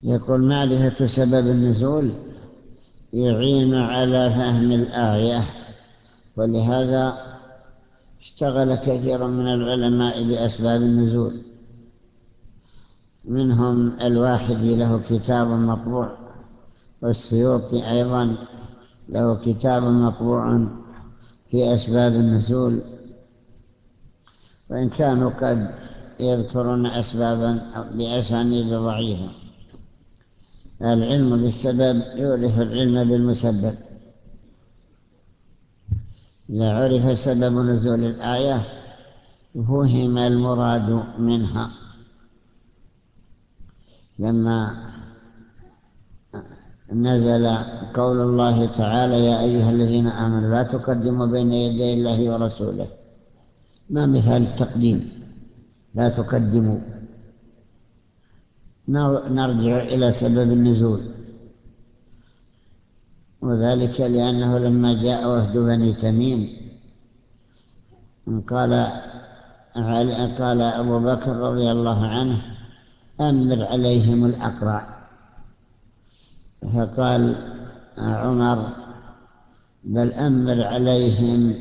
يقول معرفة سبب النزول يعين على فهم الآية، ولهذا اشتغل كثير من العلماء بأسباب النزول، منهم الواحدي له كتاب مطبوع، والسيوطي أيضا له كتاب مطبوع في أسباب النزول، وإن كانوا قد يذكرون أسبابا بأسانيد ضعيفة. العلم بالسبب يورث العلم بالمسبب. إذا عرف سبب نزول الآية فهم المراد منها. لما نزل قول الله تعالى: يا أيها الذين آمنوا لا تقدموا بين يدي الله ورسوله، ما مثال التقديم؟ لا تقدموا. نرجع إلى سبب النزول، وذلك لأنه لما جاء وفد بني تميم قال أبو بكر رضي الله عنه: أمر عليهم الأقرع. فقال عمر: بل أمر عليهم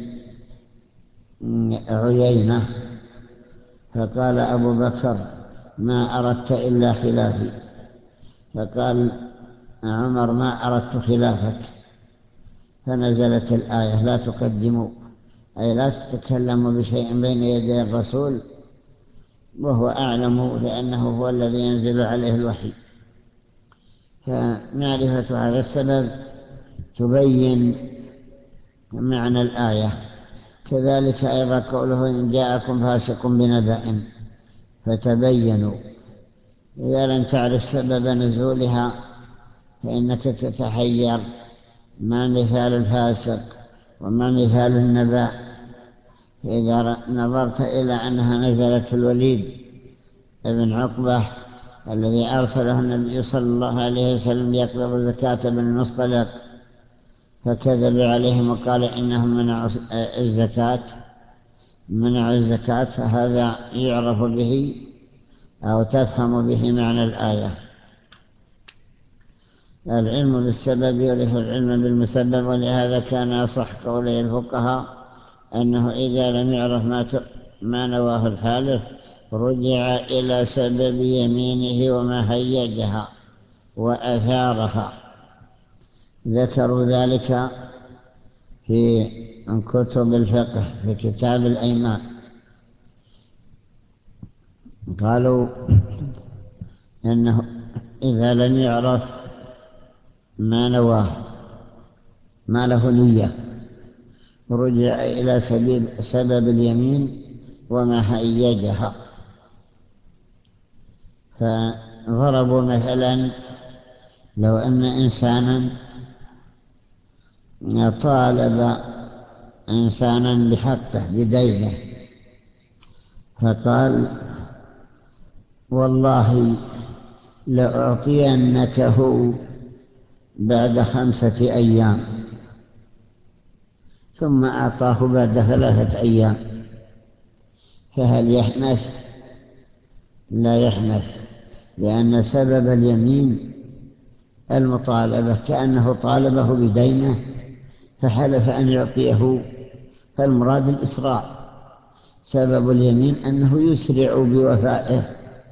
عيينة. فقال أبو بكر: ما أردت إلا خلافي. فقال عمر: ما أردت خلافك. فنزلت الآية: لا تقدموا، أي لا تتكلموا بشيء بين يدي الرسول وهو أعلم، لأنه هو الذي ينزل عليه الوحي. فمعرفة هذا السبب تبين معنى الآية. كذلك أيضا قوله: إن جاءكم فاسق بنبأ فتبينوا. إذا لم تعرف سبب نزولها فإنك تتحير: ما مثال الفاسق وما مثال النبأ؟ إذا نظرت إلى أنها نزلت في الوليد ابن عقبة الذي أرسله النبي صلى الله عليه وسلم ليقبض زكاة بن المصطلق، فكذب عليهم وقال إنهم منعوا الزكاة، فهذا يعرف به أو تفهم به معنى الآية. العلم بالسبب يورث العلم بالمسبب، ولهذا كان أصح قولي الفقهاء أنه إذا لم يعرف ما نواه الحالف رجع إلى سبب يمينه وما هيجها وأثارها. ذكروا ذلك في كتب الفقه في كتاب الأيمان. قالوا إنه إذا لم يعرف ما نواه ما له نية رجع إلى سبب اليمين وما هيجها. فضربوا مثلا: لو أن إنسانا طالب إنسانا بحقه بدينه، فقال: والله لأعطينكه بعد 5 أيام، ثم أعطاه بعد 3 أيام، فهل يحنث؟ لا يحنث، لأن سبب اليمين المطالبة كأنه طالبه بدينه فحلف أن يعطيه، فالمراد الإسراع. سبب اليمين أنه يسرع بوفائه.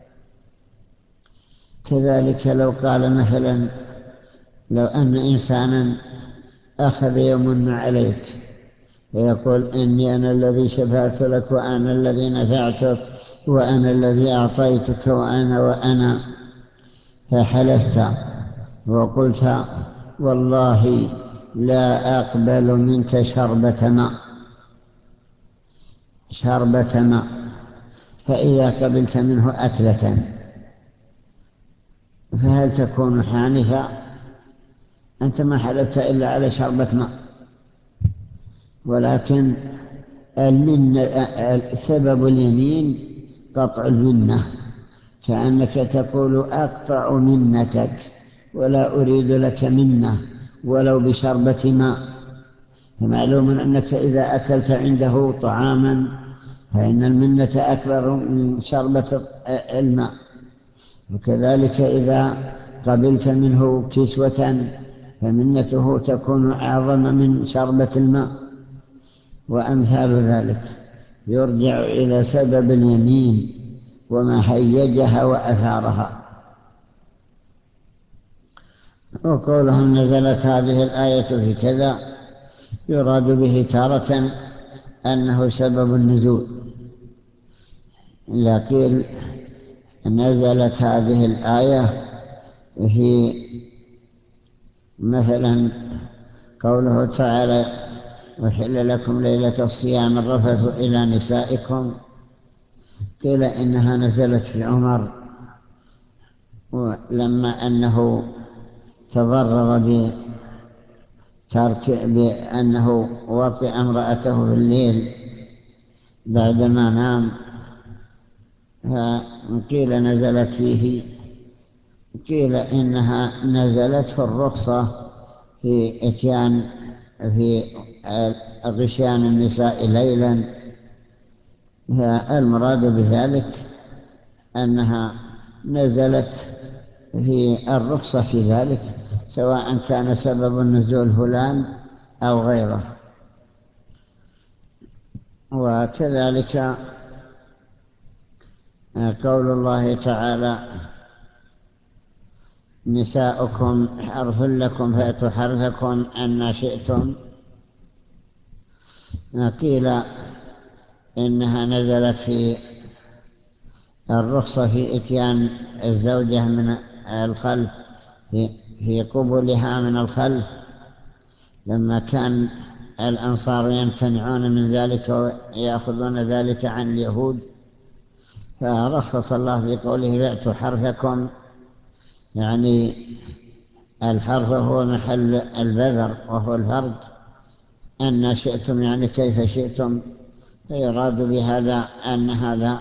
كذلك لو قال مثلا: لو أن إنسانا أخذ يمن عليك ويقول: إني أنا الذي شفعت لك وأنا الذي نفعتك وأنا الذي أعطيتك وأنا، فحلفت وقلت: والله لا أقبل منك شربة ماء، فإذا قبلت منه أكلة فهل تكون حانثا؟ أنت ما حلفت إلا على شربة ماء. ولكن سبب اليمين قطع المنة، كأنك تقول: أقطع منتك ولا أريد لك منة ولو بشربة ماء. فمعلوم أنك إذا أكلت عنده طعاما فإن المنة أكبر من شربة الماء. وكذلك إذا قبلت منه كسوة فمنته تكون أعظم من شربة الماء. وأمثال ذلك يرجع إلى سبب اليمين وما هيجها وأثارها. وقولهم نزلت هذه الآية في كذا يراد به تارة أنه سبب النزول، إذا قيل نزلت هذه الآية في مثلا قوله تعالى وحل لكم ليلة الصيام الرفث إلى نسائكم، قيل إنها نزلت في عمر لما أنه تضرر بأنه وطئ امرأته في الليل بعدما نام، قيل نزلت فيه. قيل إنها نزلت في الرخصة في غشيان النساء ليلا. المراد بذلك أنها نزلت في الرخصة في ذلك، سواء كان سبب النزول فلان أو غيره. وكذلك قول الله تعالى نساؤكم حرث لكم فأتوا حرثكم أن شئتم، قيل إنها نزلت في الرخصة في إتيان الزوجة من الخلف في قبلها من الخلف، لما كان الأنصار يمتنعون من ذلك ويأخذون ذلك عن اليهود، فرخص الله في قوله فأتوا حرثكم، يعني الحرث هو محل البذر وهو الفرج، أن شئتم يعني كيف شئتم، فيراد بهذا أن هذا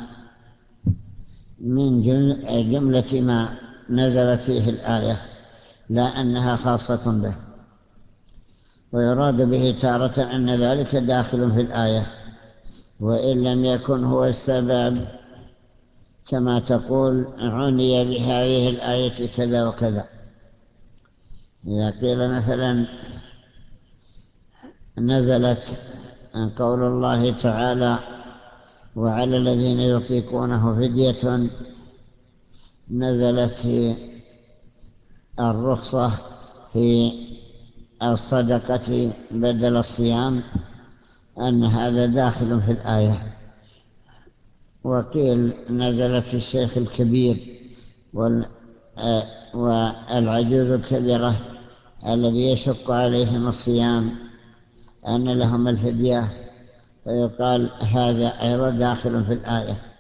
من جملة ما نزل فيه الآية، لا أنها خاصة به. ويراد به تارة أن ذلك داخل في الآية وإن لم يكن هو السبب، كما تقول عني بهذه الآية كذا وكذا. إذا قيل مثلا نزلت قول الله تعالى وعلى الذين يطيقونه فدية، نزلت في الرخصة في الصدقة بدل الصيام، أن هذا داخل في الآية. وقيل نزلت في الشيخ الكبير والعجوز الكبيرة الذي يشق عليهم الصيام أن لهم الفدية، فيقال هذا أيضا داخل في الآية.